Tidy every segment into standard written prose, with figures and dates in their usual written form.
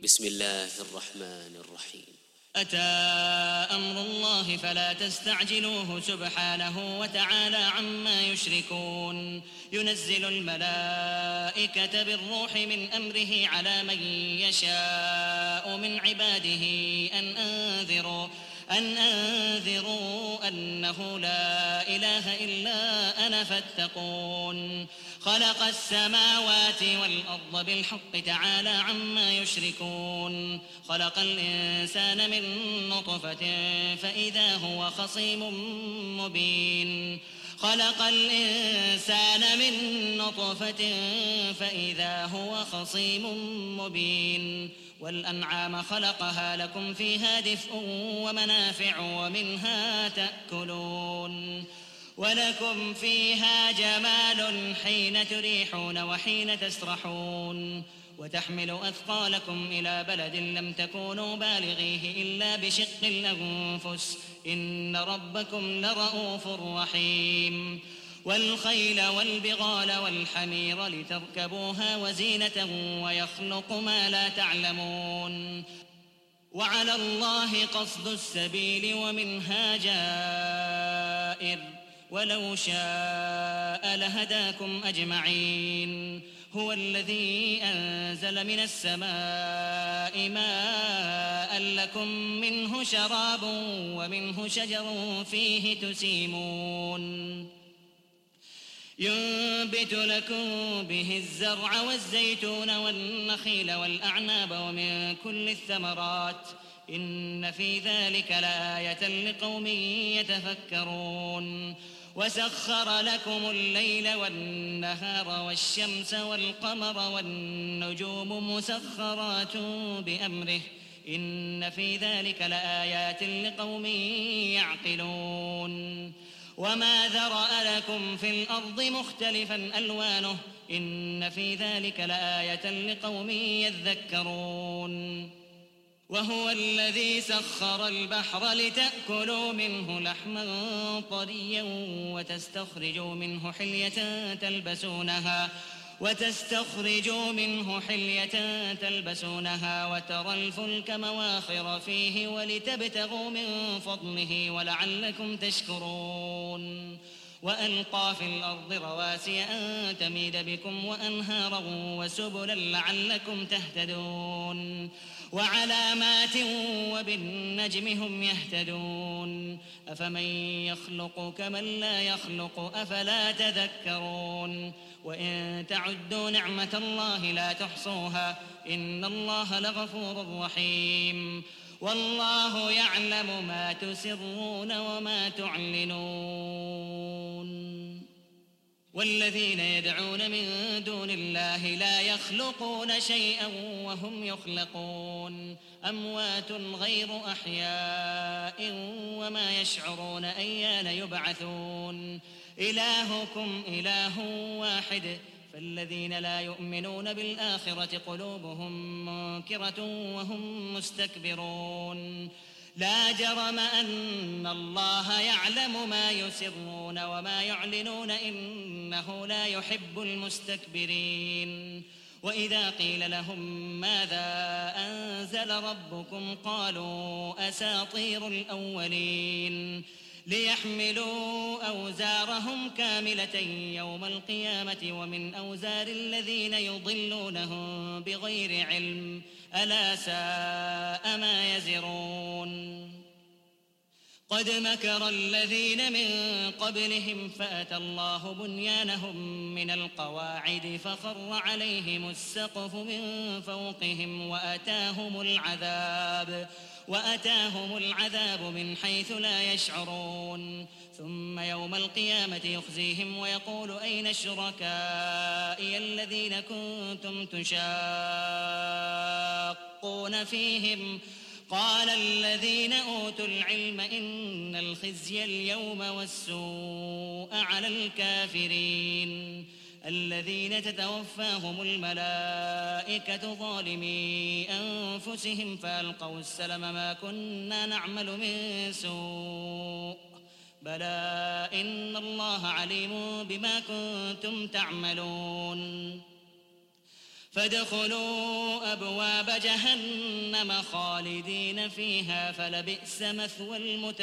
بسم الله الرحمن الرحيم. أتى أمر الله فلا تستعجلوه سبحانه وتعالى عما يشركون. ينزل الملائكة بالروح من أمره على من يشاء من عباده أن أنذروا أنه لا إله إلا أنا فاتقون. خلق السماوات والأرض بالحق تعالى عما يشركون. خلق الإنسان من نطفة فإذا هو خصيم مبين. خلق الإنسان من نطفة فإذا هو خصيم مبين. والأنعام خلقها لكم فيها دفء ومنافع ومنها تأكلون. ولكم فيها جمال حين تريحون وحين تسرحون. وتحمل أثقالكم إلى بلد لم تكونوا بالغيه إلا بشق الأنفس إن ربكم لرؤوف رحيم. والخيل والبغال والحمير لتركبوها وزينة ويخلق ما لا تعلمون. وعلى الله قصد السبيل ومنها جائر ولو شاء لهداكم أجمعين. هو الذي أنزل من السماء ماء لكم منه شراب ومنه شجر فيه تسيمون. ينبت لكم به الزرع والزيتون والنخيل والأعناب ومن كل الثمرات إن في ذلك لآية لقوم يتفكرون. وسخر لكم الليل والنهار والشمس والقمر والنجوم مسخرات بأمره إن في ذلك لآيات لقوم يعقلون. وما ذرأ لكم في الأرض مختلفا ألوانه إن في ذلك لآية لقوم يذكرون. وهو الذي سخر البحر لتأكلوا منه لحما طريا وتستخرجوا منه حلية تلبسونها وترى الفلك مواخر فيه ولتبتغوا من فضله ولعلكم تشكرون. وألقى في الأرض رواسي أن تميد بكم وأنهارا وسبلا لعلكم تهتدون. وعلامات وبالنجم هم يهتدون. أفمن يخلق كمن لا يخلق أفلا تذكرون. وإن تعدوا نعمة الله لا تحصوها إن الله لغفور رحيم. والله يعلم ما تسرون وما تعلنون. والذين يدعون من دون الله لا يخلقون شيئا وهم يخلقون. أموات غير أحياء وما يشعرون أيان يبعثون. إلهكم إله واحد فالذين لا يؤمنون بالآخرة قلوبهم منكرة وهم مستكبرون. لا جرم أن الله يعلم ما يسرون وما يعلنون إنه لا يحب المستكبرين. وإذا قيل لهم ماذا أنزل ربكم قالوا أساطير الأولين. ليحملوا أوزارهم كاملة يوم القيامة ومن أوزار الذين يضلونهم بغير علم ألا ساء ما يزرون. قد مكر الذين من قبلهم فأتى الله بنيانهم من القواعد فخر عليهم السقف من فوقهم وأتاهم العذاب من حيث لا يشعرون. ثم يوم القيامة يخزيهم ويقول أين شركائي الذين كنتم تشاقون فيهم قال الذين أوتوا العلم إن الخزي اليوم والسوء على الكافرين الذين تتوفاهم الملائكة ظالمي أنفسهم فألقوا السلم ما كنا نعمل من سوء بلى إن الله عليم بما كنتم تعملون. فادخلوا أبواب جهنم خالدين فيها فلبئس مثوى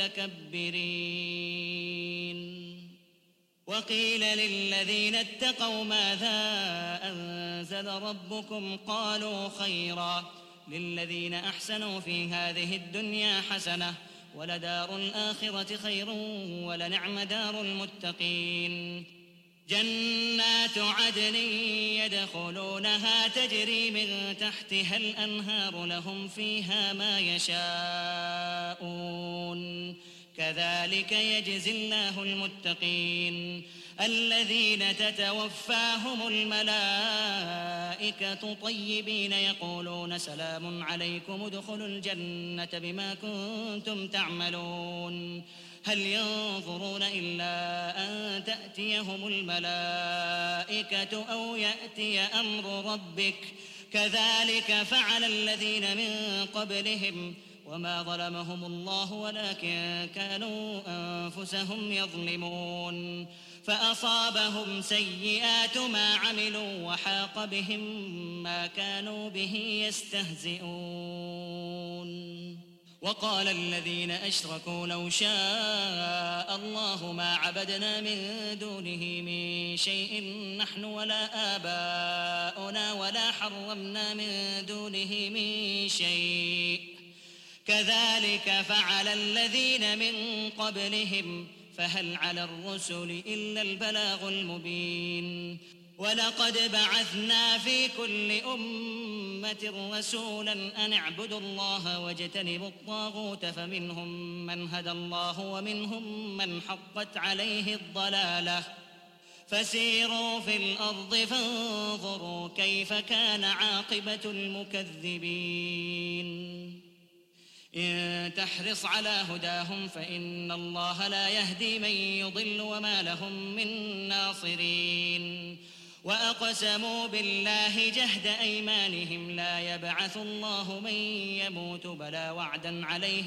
المتكبرين. وقيل للذين اتقوا ماذا أنزل ربكم قالوا خيرا للذين أحسنوا في هذه الدنيا حسنة ولدار الآخرة خير ولنعم دار المتقين. جنات عدن يدخلونها تجري من تحتها الأنهار لهم فيها ما يشاءون كذلك يجزي الله المتقين الذين تتوفاهم الملائكة طيبين يقولون سلام عليكم ادخلوا الجنة بما كنتم تعملون. هل ينظرون إلا أن تأتيهم الملائكة أو يأتي أمر ربك كذلك فعل الذين من قبلهم وما ظلمهم الله ولكن كانوا أنفسهم يظلمون. فأصابهم سيئات ما عملوا وحاق بهم ما كانوا به يستهزئون. وقال الذين أشركوا لو شاء الله ما عبدنا من دونه من شيء نحن ولا آباؤنا ولا حرمنا من دونه من شيء كذلك فعل الذين من قبلهم فهل على الرسل إلا البلاغ المبين. ولقد بعثنا في كل أمة رسولا أن اعبدوا الله واجتنبوا الطاغوت فمنهم من هدى الله ومنهم من حقت عليه الضلالة فسيروا في الأرض فانظروا كيف كان عاقبة المكذبين. إن تحرص على هداهم فإن الله لا يهدي من يضل وما لهم من ناصرين. وأقسموا بالله جهد أيمانهم لا يبعث الله من يموت بلى وعدا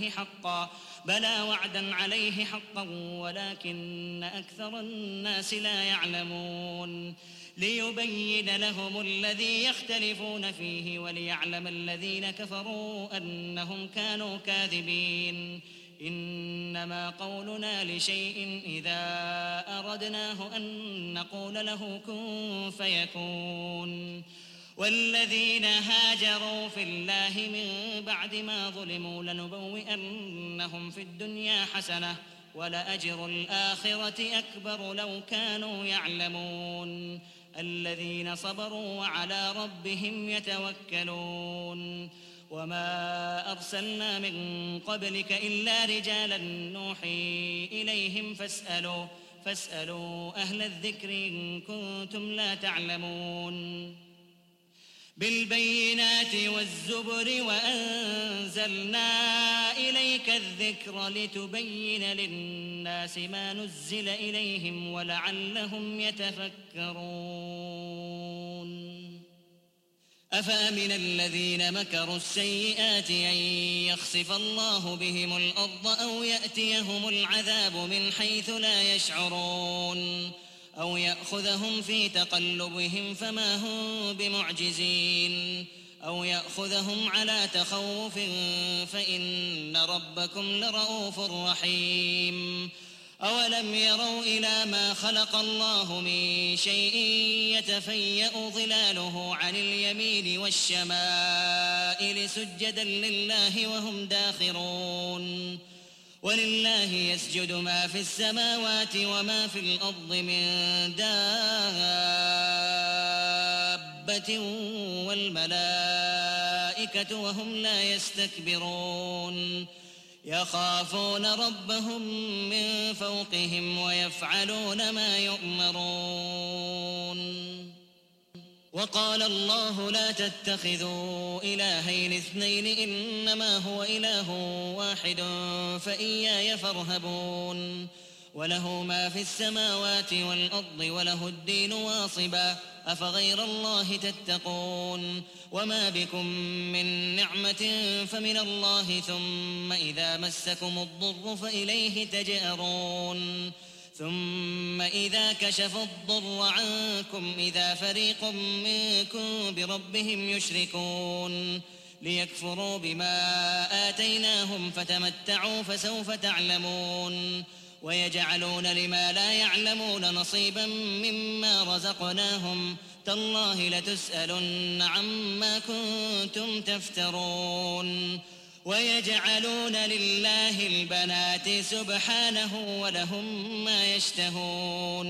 عليه حقا ولكن أكثر الناس لا يعلمون. ليبين لهم الذي يختلفون فيه وليعلم الذين كفروا أنهم كانوا كاذبين. إنما قولنا لشيء إذا أردناه أن نقول له كن فيكون. والذين هاجروا في الله من بعد ما ظلموا لنبوئنهم في الدنيا حسنة ولأجر الآخرة أكبر لو كانوا يعلمون. الذين صبروا وعلى ربهم يتوكلون. وما أرسلنا من قبلك إلا رجالا نوحي إليهم فاسألوا أهل الذكر إن كنتم لا تعلمون. بالبينات والزبر وأنزلنا إليك الذكر لتبين للناس ما نزل إليهم ولعلهم يتفكرون. أفأمن الذين مكروا السيئات أن يخسف الله بهم الأرض أو يأتيهم العذاب من حيث لا يشعرون أو يأخذهم في تقلبهم فما هم بمعجزين أو يأخذهم على تخوف فإن ربكم لرؤوف رحيم. أولم يروا إلى ما خلق الله من شيء يتفيأ ظلاله عن اليمين والشمائل سجدا لله وهم داخرون. ولله يسجد ما في السماوات وما في الأرض من دابة والملائكة وهم لا يستكبرون. يخافون ربهم من فوقهم ويفعلون ما يؤمرون. وقال الله لا تتخذوا إلهين اثنين إنما هو إله واحد فإياي فارهبون. وله ما في السماوات والأرض وله الدين واصبا أفغير الله تتقون. وما بكم من نعمة فمن الله ثم إذا مسكم الضر فإليه تجأرون. ثم إذا كشف الضر عنكم إذا فريق منكم بربهم يشركون ليكفروا بما آتيناهم فتمتعوا فسوف تعلمون ويجعلون لما لا يعلمون نصيبا مما رزقناهم تالله لتسألن عما كنتم تفترون ويجعلون لله البنات سبحانه ولهم ما يشتهون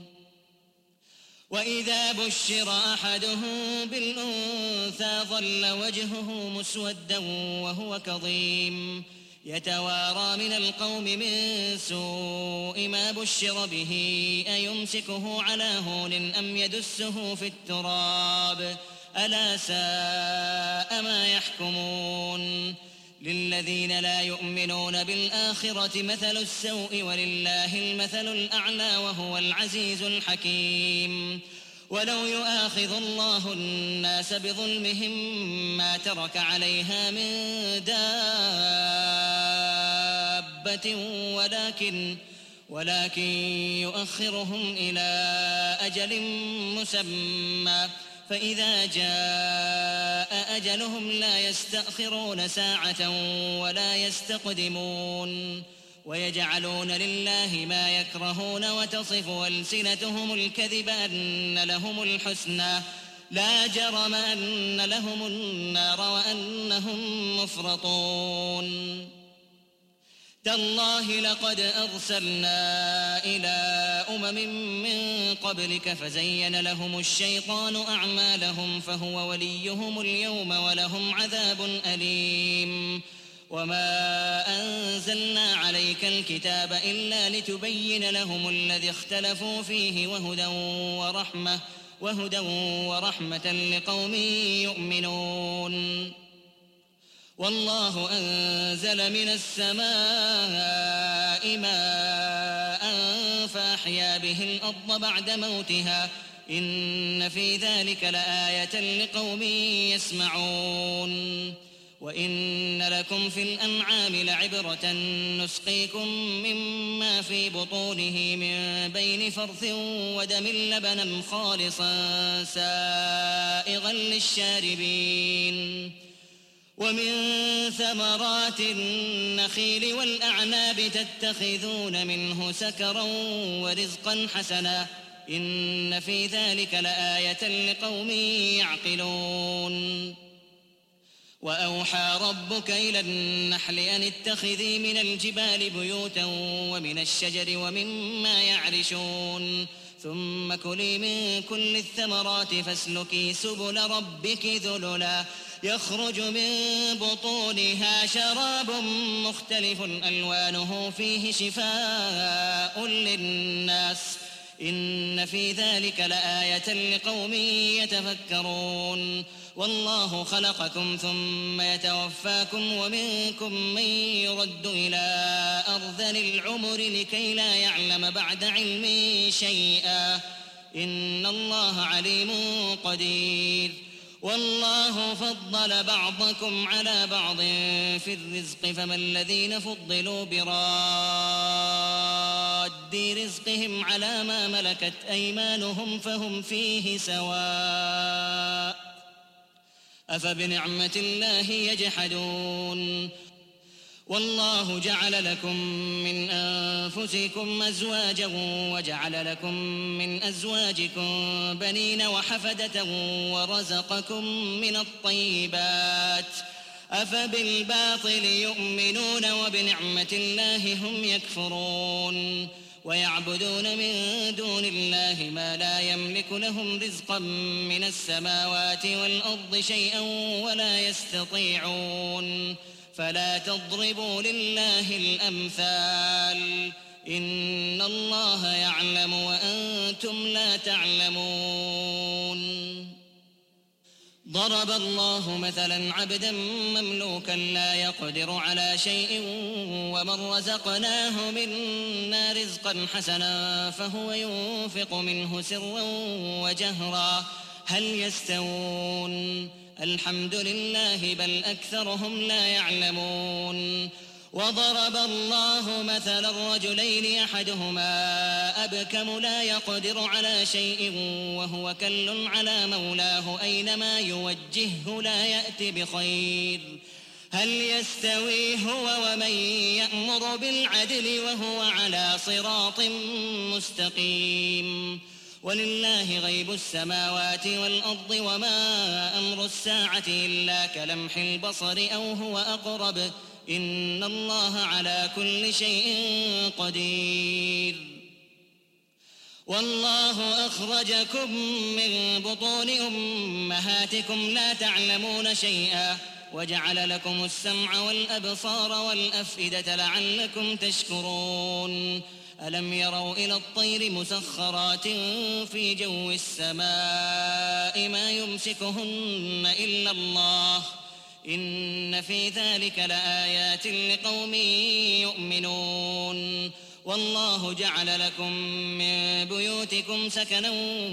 وإذا بشر أحدهم بالأنثى ظل وجهه مسودا وهو كظيم يتوارى من القوم من سوء ما بشر به أيمسكه على هون أم يدسه في التراب ألا ساء ما يحكمون للذين لا يؤمنون بالآخرة مثل السوء ولله المثل الأعلى وهو العزيز الحكيم ولو يؤاخذ الله الناس بظلمهم ما ترك عليها من دابة ولكن يؤخرهم إلى أجل مسمى فإذا جاء أجلهم لا يستأخرون ساعة ولا يستقدمون ويجعلون لله ما يكرهون وتصف ألسنتهم الكذب أن لهم الحسنى لا جرم أن لهم النار وأنهم مفرطون تالله لقد أرسلنا إلى من قبلك فزين لهم الشيطان أعمالهم فهو وليهم اليوم ولهم عذاب أليم وما أنزلنا عليك الكتاب إلا لتبين لهم الذي اختلفوا فيه وهدى ورحمة لقوم يؤمنون والله أنزل من السماء ماء فأحيا به الأرض بعد موتها إن في ذلك لآية لقوم يسمعون وإن لكم في الأنعام لعبرة نسقيكم مما في بطونه من بين فرث ودم لبنا خالصا سائغا للشاربين ومن ثمرات النخيل والأعناب تتخذون منه سكرا ورزقا حسنا إن في ذلك لآية لقوم يعقلون وأوحى ربك إلى النحل أن اتخذي من الجبال بيوتا ومن الشجر ومما يعرشون ثم كلي من كل الثمرات فاسلكي سبل ربك ذللا يخرج من بطونها شراب مختلف ألوانه فيه شفاء للناس إن في ذلك لآية لقوم يتفكرون والله خلقكم ثم يتوفاكم ومنكم من يرد إلى أرذل العمر لكي لا يعلم بعد علم شيئا إن الله عليم قدير والله فضل بعضكم على بعض في الرزق فما الذين فضلوا براد رزقهم على ما ملكت أيمانهم فهم فيه سواء أفبنعمة الله يجحدون والله جعل لكم من أنفسكم أزواجا وجعل لكم من أزواجكم بنين وحفدة ورزقكم من الطيبات أفبالباطل يؤمنون وبنعمة الله هم يكفرون ويعبدون من دون الله ما لا يملك لهم رزقا من السماوات والأرض شيئا ولا يستطيعون فلا تضربوا لله الأمثال إن الله يعلم وأنتم لا تعلمون ضرب الله مثلا عبدا مملوكا لا يقدر على شيء ومن رزقناه منا رزقا حسنا فهو ينفق منه سرا وجهرا هل يستوون الحمد لله بل أكثرهم لا يعلمون وضرب الله مثلا رجلين أحدهما أبكم لا يقدر على شيء وهو كل على مولاه أينما يوجهه لا يأت بخير هل يستوي هو ومن يأمر بالعدل وهو على صراط مستقيم ولله غيب السماوات والأرض وما أمر الساعة إلا كلمح البصر أو هو أقرب إن الله على كل شيء قدير والله أخرجكم من بطون أمهاتكم لا تعلمون شيئا وجعل لكم السمع والأبصار والأفئدة لعلكم تشكرون ألم يروا إلى الطير مسخرات في جو السماء ما يمسكهن إلا الله إن في ذلك لآيات لقوم يؤمنون والله جعل لكم من بيوتكم سكنا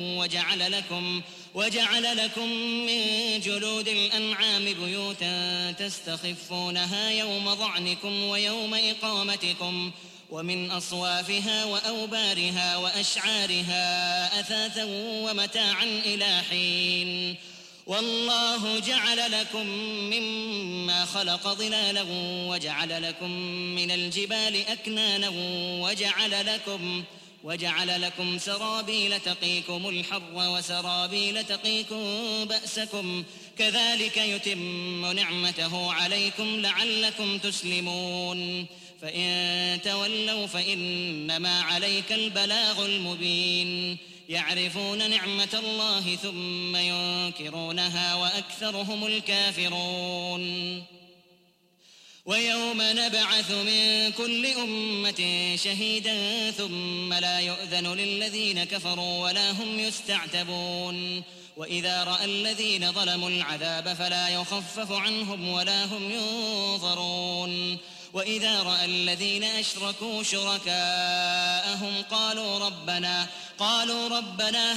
وجعل لكم من جلود الأنعام بيوتا تستخفونها يوم ظعنكم ويوم إقامتكم ومن أصوافها وأوبارها وأشعارها أثاثا ومتاعا إلى حين والله جعل لكم مما خلق ظلالا وجعل لكم من الجبال أكنانا وجعل لكم سرابيل تقيكم الحر وسرابيل تقيكم بأسكم كذلك يتم نعمته عليكم لعلكم تسلمون فإن تولوا فإنما عليك البلاغ المبين يعرفون نعمة الله ثم ينكرونها وأكثرهم الكافرون ويوم نبعث من كل أمة شهيدا ثم لا يؤذن للذين كفروا ولا هم يستعتبون وإذا رأى الذين ظلموا العذاب فلا يخفف عنهم ولا هم ينظرون وإذا رأى الذين أشركوا شركاءهم قالوا ربنا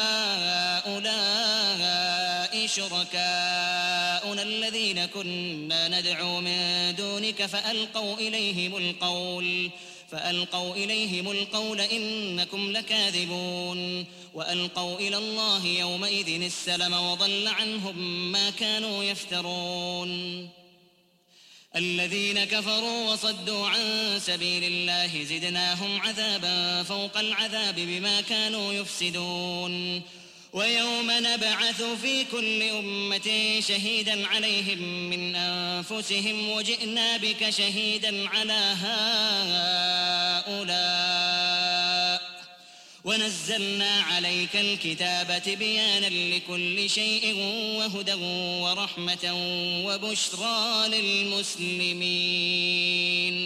هؤلاء شركاؤنا الذين كنا ندعو من دونك فألقوا إليهم القول إنكم لكاذبون وألقوا إلى الله يومئذ السلم وضل عنهم ما كانوا يفترون الذين كفروا وصدوا عن سبيل الله زدناهم عذابا فوق العذاب بما كانوا يفسدون ويوم نبعث في كل أمة شهيدا عليهم من أنفسهم وجئنا بك شهيدا على هؤلاء ونزلنا عليك الكتاب بيانا لكل شيء وهدى ورحمة وبشرى للمسلمين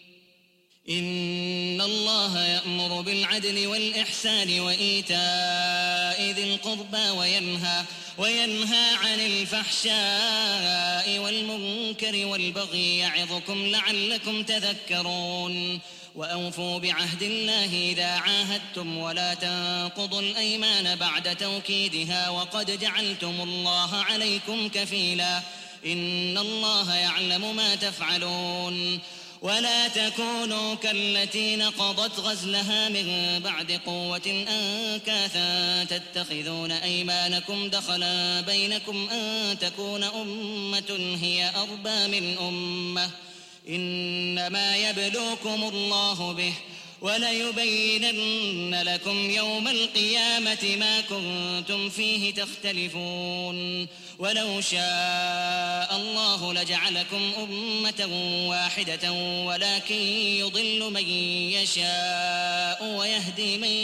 إن الله يأمر بالعدل والإحسان وإيتاء ذي القربى وينهى عن الفحشاء والمنكر والبغي يعظكم لعلكم تذكرون وأوفوا بعهد الله إذا عاهدتم ولا تنقضوا الأيمان بعد توكيدها وقد جعلتم الله عليكم كفيلا إن الله يعلم ما تفعلون ولا تكونوا كالتي نقضت غزلها من بعد قوة أنكاثا تتخذون أيمانكم دخلا بينكم أن تكون أمة هي أربى من أمة إنما يبلوكم الله به وليبينن لكم يوم القيامة ما كنتم فيه تختلفون ولو شاء الله لجعلكم أمة واحدة ولكن يضل من يشاء ويهدي من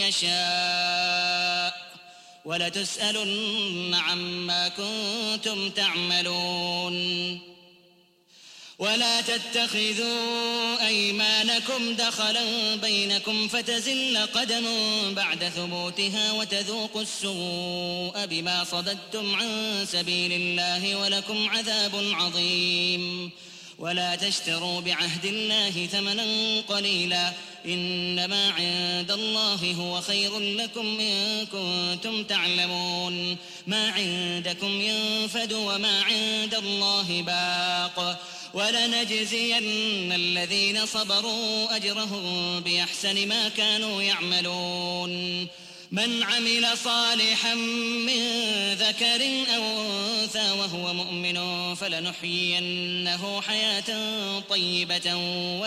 يشاء ولتسألن عما كنتم تعملون ولا تتخذوا أيمانكم دخلا بينكم فتزل قدم بعد ثبوتها وتذوقوا السوء بما صددتم عن سبيل الله ولكم عذاب عظيم ولا تشتروا بعهد الله ثمنا قليلا إنما عند الله هو خير لكم إن كنتم تعلمون ما عندكم ينفد وما عند الله باق ولنجزين الذين صبروا أجرهم بأحسن ما كانوا يعملون من عمل صالحا من ذكر أو أنثى وهو مؤمن فلنحيينه حياة طيبة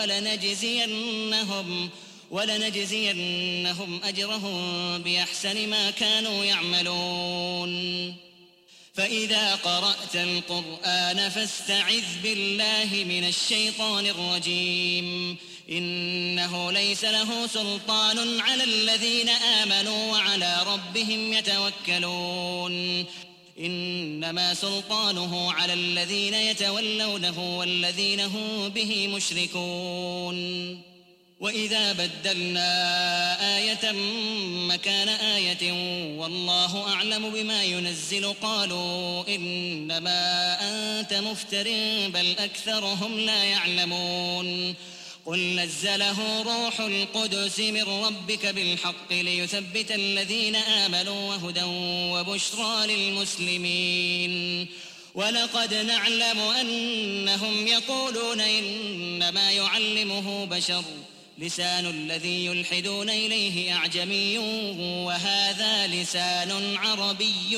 ولنجزينهم أجرهم بأحسن ما كانوا يعملون فإذا قرأت القرآن فاستعذ بالله من الشيطان الرجيم إنه ليس له سلطان على الذين آمنوا وعلى ربهم يتوكلون إنما سلطانه على الذين يتولونه والذين هم به مشركون وإذا بدلنا آية مكان آية والله أعلم بما ينزل قالوا إنما أنت مفتر بل أكثرهم لا يعلمون قل نزله روح القدس من ربك بالحق ليثبت الذين آمنوا وهدى وبشرى للمسلمين ولقد نعلم أنهم يقولون إنما يعلمه بشر لسان الذي يلحدون إليه أعجمي وهذا لسان عربي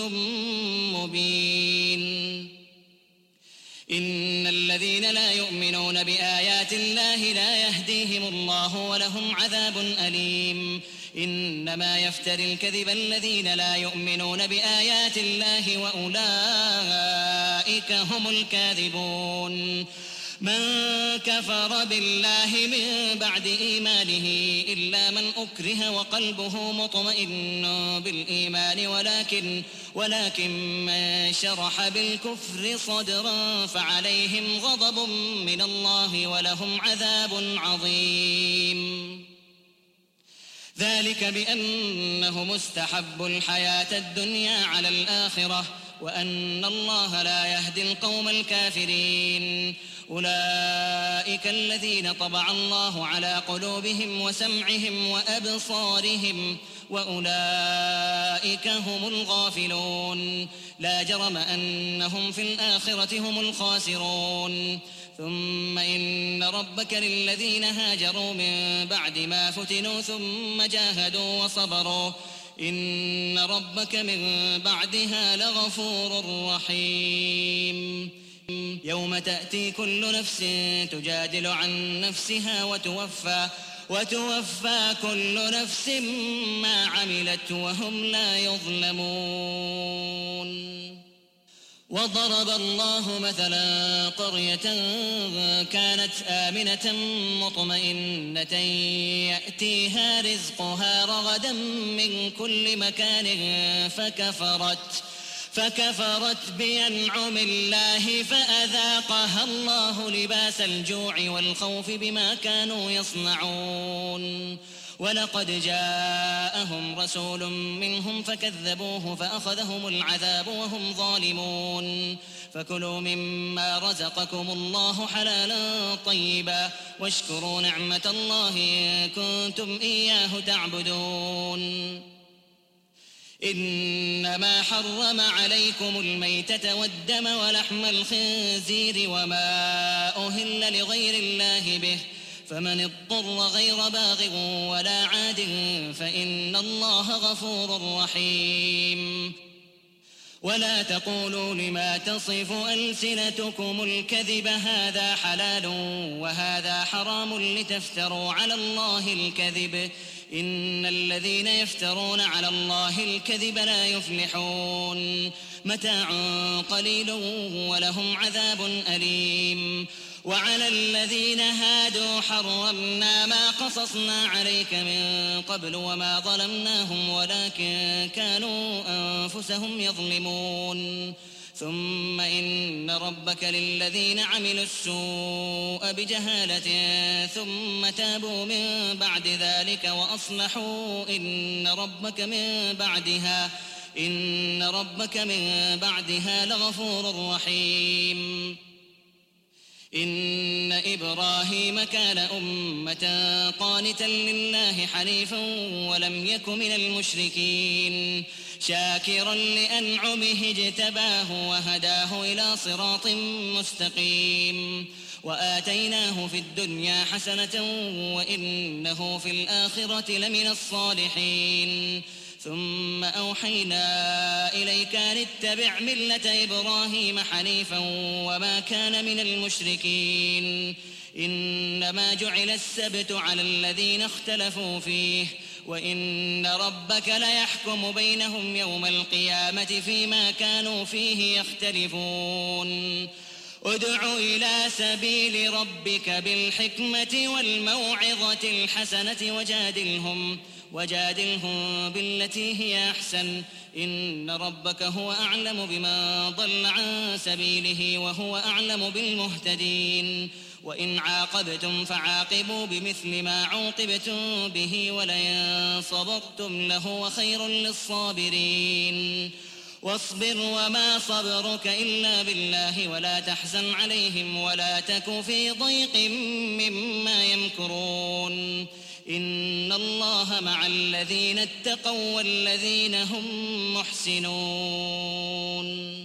مبين إن الذين لا يؤمنون بآيات الله لا يهديهم الله ولهم عذاب أليم إنما يفتري الكذب الذين لا يؤمنون بآيات الله وأولئك هم الكاذبون من كفر بالله من بعد إيمانه إلا من أكره وقلبه مطمئن بالإيمان ولكن من شرح بالكفر صدرا فعليهم غضب من الله ولهم عذاب عظيم ذلك بأنهم استحبوا الحياة الدنيا على الآخرة وأن الله لا يهدي القوم الكافرين أولئك الذين طبع الله على قلوبهم وسمعهم وأبصارهم وأولئك هم الغافلون لا جرم أنهم في الآخرة هم الخاسرون ثم إن ربك للذين هاجروا من بعد ما فتنوا ثم جاهدوا وصبروا إن ربك من بعدها لغفور رحيم يوم تأتي كل نفس تجادل عن نفسها وتوفى كل نفس ما عملت وهم لا يظلمون وضرب الله مثلا قرية كانت آمنة مطمئنة يأتيها رزقها رغدا من كل مكان فكفرت بأنعم الله فأذاقها الله لباس الجوع والخوف بما كانوا يصنعون ولقد جاءهم رسول منهم فكذبوه فأخذهم العذاب وهم ظالمون فكلوا مما رزقكم الله حلالا طيبا واشكروا نعمة الله إن كنتم إياه تعبدون إنما حرم عليكم الميتة والدم ولحم الخنزير وما أهل لغير الله به فمن اضطر غير باغ ولا عاد فإن الله غفور رحيم ولا تقولوا لما تصف ألسنتكم الكذب هذا حلال وهذا حرام لتفتروا على الله الكذب إن الذين يفترون على الله الكذب لا يفلحون متاع قليل ولهم عذاب أليم وعلى الذين هادوا حرمنا ما قصصنا عليك من قبل وما ظلمناهم ولكن كانوا أنفسهم يظلمون ثم إن ربك للذين عملوا السوء بجهالة ثم تابوا من بعد ذلك وأصلحوا إن ربك من بعدها لغفور رحيم إن إبراهيم كان أمة قانتا لله حنيفا ولم يك من المشركين شاكرا لأنعمه اجتباه وهداه إلى صراط مستقيم وآتيناه في الدنيا حسنة وإنه في الآخرة لمن الصالحين ثم أوحينا إليك أن اتبع ملة إبراهيم حنيفا وما كان من المشركين إنما جعل السبت على الذين اختلفوا فيه وإن ربك ليحكم بينهم يوم القيامة فيما كانوا فيه يختلفون ادع إلى سبيل ربك بالحكمة والموعظة الحسنة وجادلهم بالتي هي أحسن إن ربك هو أعلم بمن ضل عن سبيله وهو أعلم بالمهتدين وإن عاقبتم فعاقبوا بمثل ما عوقبتم به ولئن صبرتم لهو خير للصابرين واصبر وما صبرك إلا بالله ولا تحزن عليهم ولا تك في ضيق مما يمكرون إن الله مع الذين اتقوا والذين هم محسنون